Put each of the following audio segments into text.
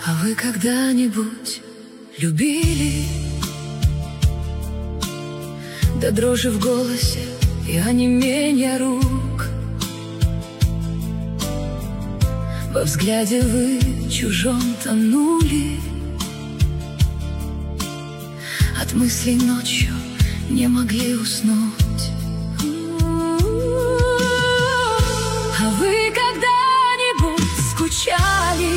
А вы когда-нибудь любили? До дрожи в голосе и онемения рук. Во взгляде вы чужом тонули. От мыслей ночью не могли уснуть. А вы когда-нибудь скучали,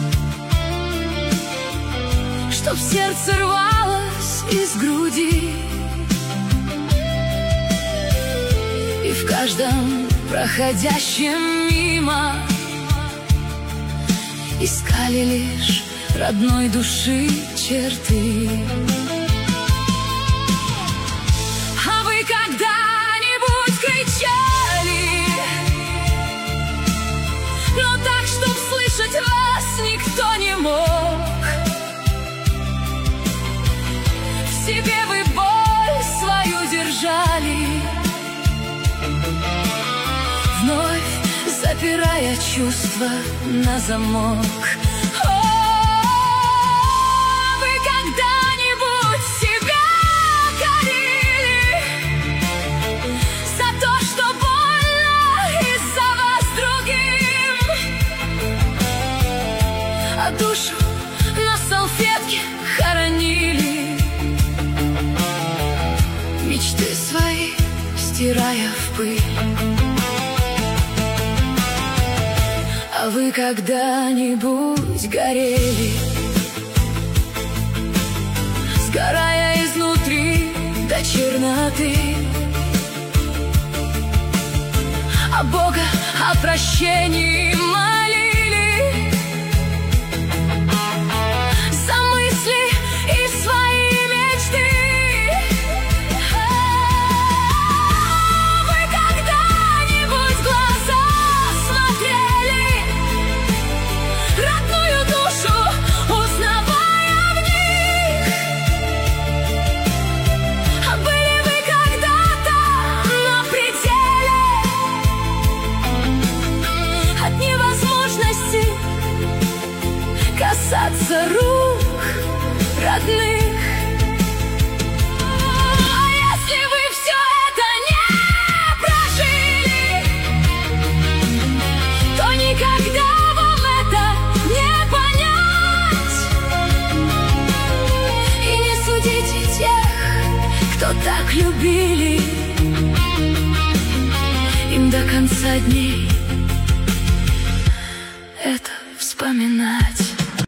чтоб сердце рвалось из груди, и в каждом проходящем мимо искали лишь родной души черты? А вы когда-нибудь кричали, но так, чтоб слышать вас никто не мог? В себе вы боль свою держали, вновь запирая чувства на замок. Вы когда-нибудь себя корили за то, что больно из-за вас другим, а душу на салфетке хоронили, мечты свои стирая в пыль? А вы когда-нибудь горели, сгорая изнутри до черноты, а Бога о прощении молили за мысли и свои мечты? Вы когда-нибудь в глаза смотрели, родную душу узнавая в них? А были вы когда-то на пределе от невозможности касаться рук родных? А если вы все это не прожили, то никогда вам это не понять. И не судите тех, кто так любили, им до конца дней это вспоминать.